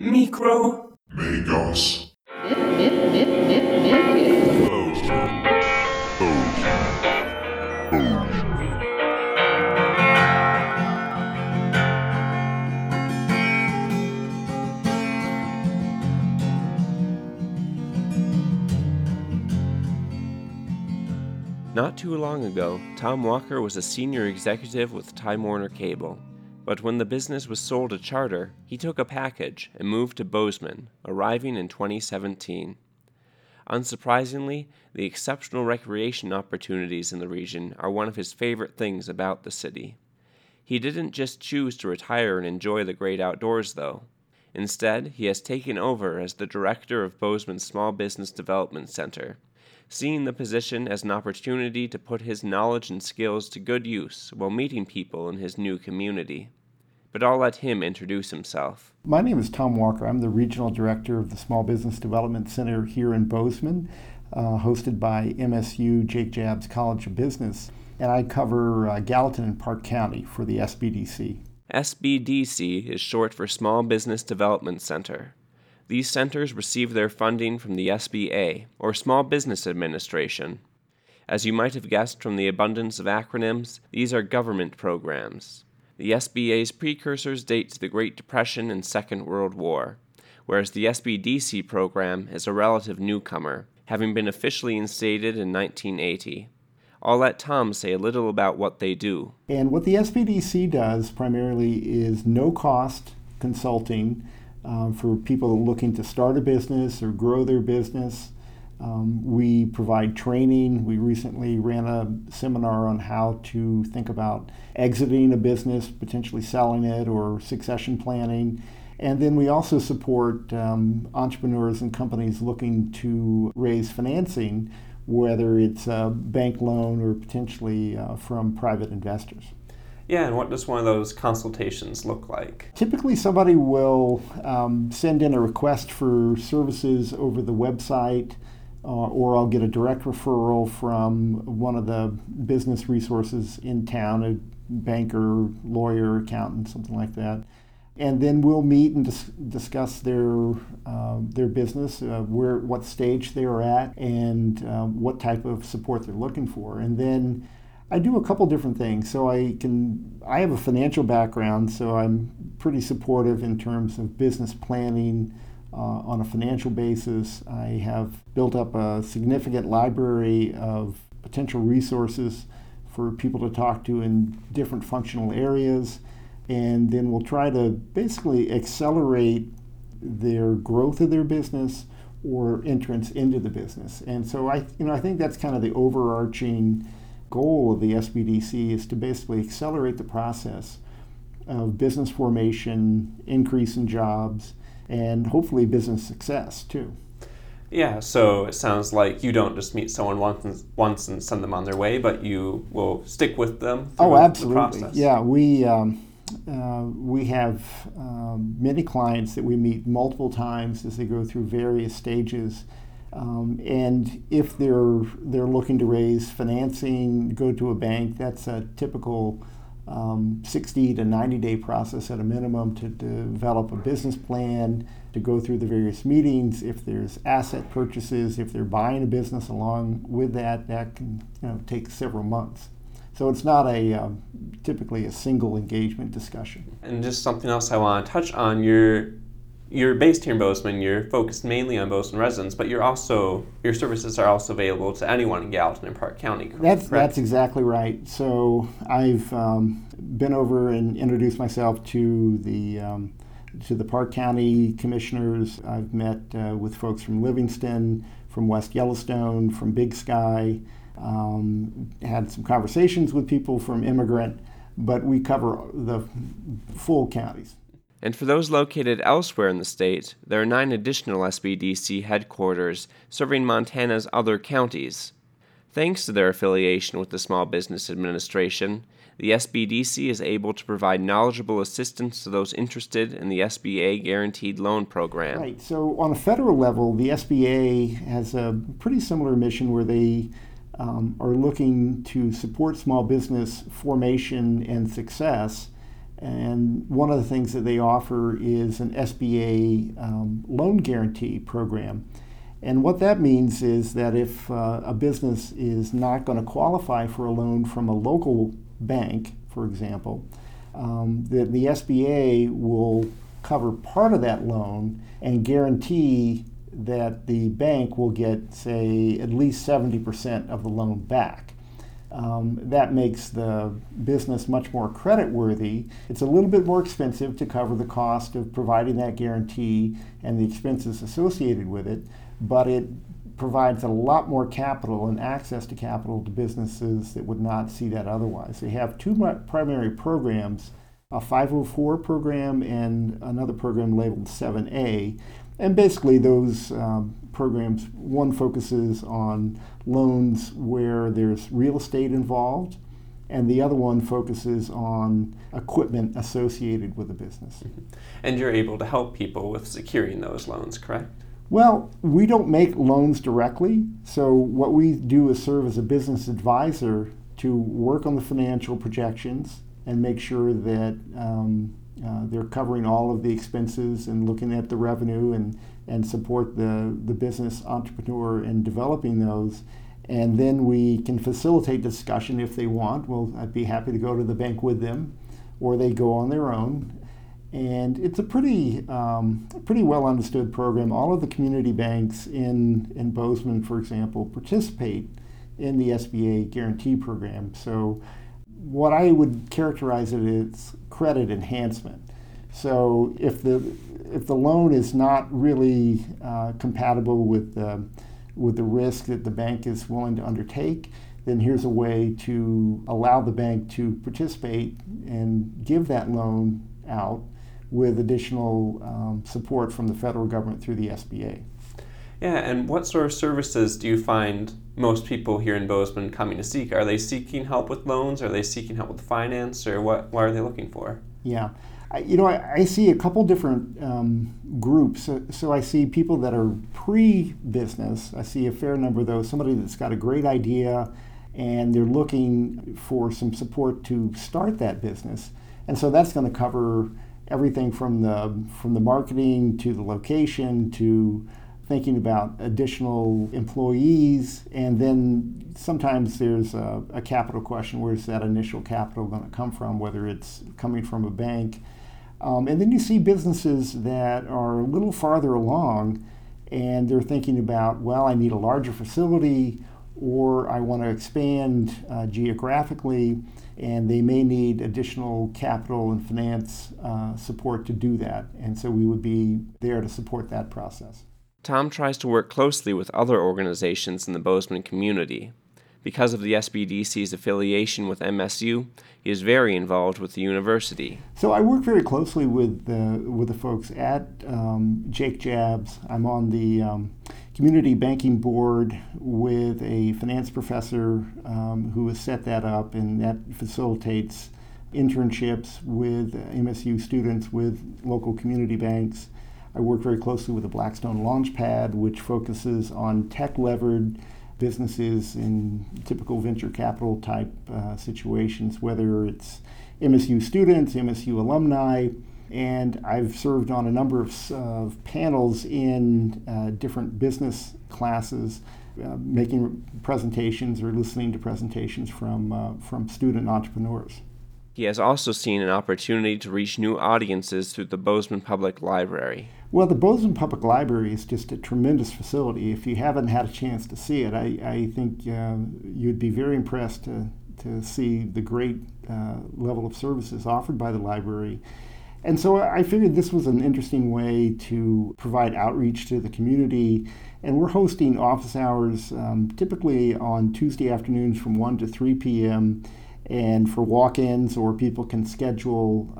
Micro. Megos. Not too long ago, Tom Walker was a senior executive with Time Warner Cable. But when the business was sold to Charter, he took a package and moved to Bozeman, arriving in 2017. Unsurprisingly, the exceptional recreation opportunities in the region are one of his favorite things about the city. He didn't just choose to retire and enjoy the great outdoors, though. Instead, he has taken over as the director of Bozeman's Small Business Development Center, seeing the position as an opportunity to put his knowledge and skills to good use while meeting people in his new community. But I'll let him introduce himself. My name is Tom Walker. I'm the Regional Director of the Small Business Development Center here in Bozeman, hosted by MSU Jake Jabs College of Business. And I cover Gallatin and Park County for the SBDC. SBDC is short for Small Business Development Center. These centers receive their funding from the SBA, or Small Business Administration. As you might have guessed from the abundance of acronyms, these are government programs. The SBA's precursors date to the Great Depression and Second World War, whereas the SBDC program is a relative newcomer, having been officially instated in 1980. I'll let Tom say a little about what they do. And what the SBDC does primarily is no-cost consulting for people looking to start a business or grow their business. We provide training. We recently ran a seminar on how to think about exiting a business, potentially selling it, or succession planning. And then we also support entrepreneurs and companies looking to raise financing, whether it's a bank loan or potentially from private investors. Yeah, and what does one of those consultations look like? Typically somebody will send in a request for services over the website, or I'll get a direct referral from one of the business resources in town, a banker, lawyer, accountant, something like that. And then we'll meet and discuss their business, what stage they are at, and what type of support they're looking for. And then I do a couple different things. So I have a financial background, so I'm pretty supportive in terms of business planning on a financial basis. I have built up a significant library of potential resources for people to talk to in different functional areas. And then we'll try to basically accelerate their growth of their business or entrance into the business. And so I think that's kind of the overarching goal of the SBDC, is to basically accelerate the process of business formation, increase in jobs, and hopefully business success too. Yeah, so it sounds like you don't just meet someone once and send them on their way, but you will stick with them through absolutely. the process. Yeah, we have many clients that we meet multiple times as they go through various stages. And if they're looking to raise financing, go to a bank, that's a typical 60 to 90-day process at a minimum to develop a business plan, to go through the various meetings. If there's asset purchases, if they're buying a business along with that can take several months. So it's not typically a single engagement discussion. And just something else I want to touch on, you're based here in Bozeman, you're focused mainly on Bozeman residents, but your services are also available to anyone in Gallatin and Park County, correct? That's exactly right. So I've been over and introduced myself to the Park County commissioners. I've met with folks from Livingston, from West Yellowstone, from Big Sky, had some conversations with people from Immigrant, but we cover the full counties. And for those located elsewhere in the state, there are 9 additional SBDC headquarters serving Montana's other counties. Thanks to their affiliation with the Small Business Administration, the SBDC is able to provide knowledgeable assistance to those interested in the SBA Guaranteed Loan Program. Right. So on a federal level, the SBA has a pretty similar mission where they are looking to support small business formation and success And one of the things that they offer is an SBA loan guarantee program. And what that means is that if a business is not going to qualify for a loan from a local bank, for example, the SBA will cover part of that loan and guarantee that the bank will get, say, at least 70% of the loan back. That makes the business much more creditworthy. It's a little bit more expensive to cover the cost of providing that guarantee and the expenses associated with it, but it provides a lot more capital and access to capital to businesses that would not see that otherwise. They have two primary programs, a 504 program and another program labeled 7A. And basically those programs, one focuses on loans where there's real estate involved, and the other one focuses on equipment associated with the business. And you're able to help people with securing those loans, correct? Well, we don't make loans directly, so what we do is serve as a business advisor to work on the financial projections and make sure that they're covering all of the expenses and looking at the revenue and support the business entrepreneur in developing those. And then we can facilitate discussion if they want. Well, I'd be happy to go to the bank with them, or they go on their own. And it's a pretty well understood program. All of the community banks in Bozeman, for example, participate in the SBA guarantee program. So what I would characterize it as credit enhancement. So if the loan is not really compatible with the risk that the bank is willing to undertake, then here's a way to allow the bank to participate and give that loan out with additional support from the federal government through the SBA. Yeah, and what sort of services do you find most people here in Bozeman coming to seek? Are they seeking help with loans? Are they seeking help with finance? Or what are they looking for? Yeah. I see a couple different groups. So I see people that are pre-business. I see a fair number of those. Somebody that's got a great idea and they're looking for some support to start that business. And so that's going to cover everything from the marketing to the location to thinking about additional employees, and then sometimes there's a capital question. Where's that initial capital going to come from, whether it's coming from a bank? And then you see businesses that are a little farther along and they're thinking about, well, I need a larger facility, or I want to expand geographically, and they may need additional capital and finance support to do that. And so we would be there to support that process. Tom tries to work closely with other organizations in the Bozeman community. Because of the SBDC's affiliation with MSU, he is very involved with the university. So I work very closely with the folks at Jake Jabs. I'm on the community banking board with a finance professor who has set that up, and that facilitates internships with MSU students with local community banks. I work very closely with the Blackstone Launchpad, which focuses on tech-levered businesses in typical venture capital type situations, whether it's MSU students, MSU alumni, and I've served on a number of panels in different business classes, making presentations or listening to presentations from student entrepreneurs. He has also seen an opportunity to reach new audiences through the Bozeman Public Library. Well, the Bozeman Public Library is just a tremendous facility. If you haven't had a chance to see it, I think you'd be very impressed to see the great level of services offered by the library. And so I figured this was an interesting way to provide outreach to the community. And we're hosting office hours typically on Tuesday afternoons from 1 to 3 p.m. And for walk-ins, or people can schedule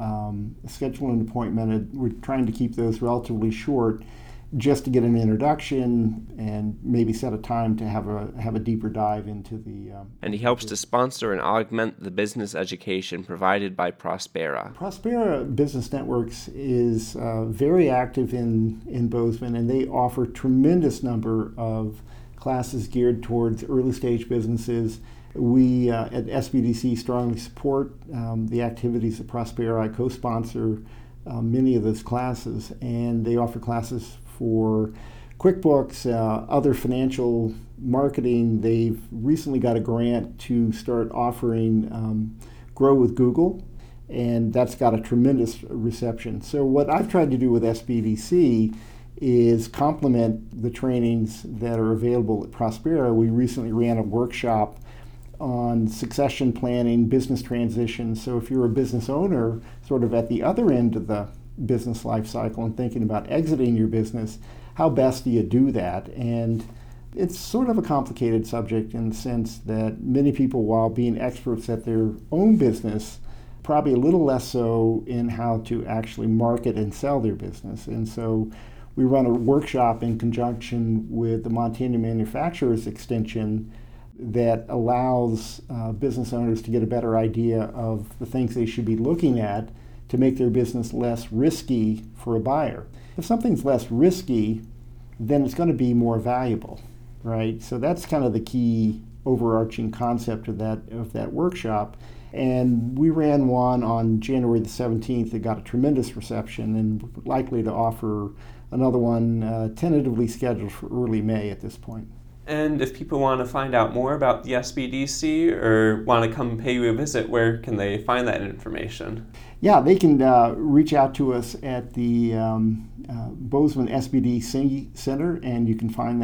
an appointment. We're trying to keep those relatively short, just to get an introduction and maybe set a time to have a deeper dive into the. And he helps to sponsor and augment the business education provided by Prospera. Prospera Business Networks is very active in Bozeman, and they offer tremendous number of classes geared towards early stage businesses. We at SBDC strongly support the activities of Prospera. I co-sponsor many of those classes, and they offer classes for QuickBooks, other financial marketing. They've recently got a grant to start offering Grow with Google, and that's got a tremendous reception. So what I've tried to do with SBDC is complement the trainings that are available at Prospera. We recently ran a workshop on succession planning, business transition. So if you're a business owner, sort of at the other end of the business life cycle and thinking about exiting your business, how best do you do that? And it's sort of a complicated subject in the sense that many people, while being experts at their own business, probably a little less so in how to actually market and sell their business. And so we run a workshop in conjunction with the Montana Manufacturers Extension that allows business owners to get a better idea of the things they should be looking at to make their business less risky for a buyer. If something's less risky, then it's going to be more valuable, right? So that's kind of the key overarching concept of that workshop. And we ran one on January the 17th that got a tremendous reception, and we're likely to offer another one tentatively scheduled for early May at this point. And if people want to find out more about the SBDC or want to come pay you a visit, where can they find that information? Yeah, they can reach out to us at the Bozeman SBDC Center, and you can find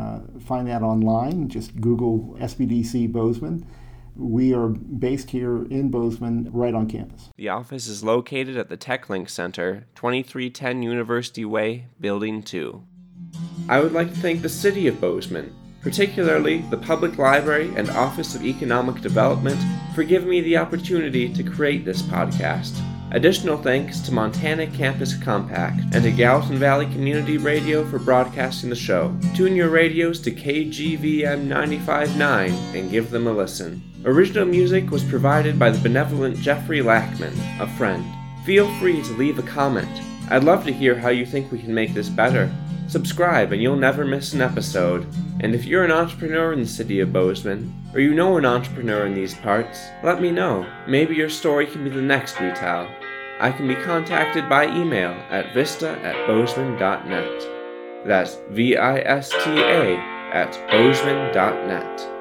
that online. Just Google SBDC Bozeman. We are based here in Bozeman, right on campus. The office is located at the TechLink Center, 2310 University Way, Building 2. I would like to thank the City of Bozeman, particularly the Public Library and Office of Economic Development, for giving me the opportunity to create this podcast. Additional thanks to Montana Campus Compact and to Gallatin Valley Community Radio for broadcasting the show. Tune your radios to KGVM 95.9 and give them a listen. Original music was provided by the benevolent Jeffrey Lackman, a friend. Feel free to leave a comment. I'd love to hear how you think we can make this better. Subscribe and you'll never miss an episode. And if you're an entrepreneur in the City of Bozeman, or you know an entrepreneur in these parts, let me know. Maybe your story can be the next we tell. I can be contacted by email at vista@bozeman.net. That's VISTA@bozeman.net.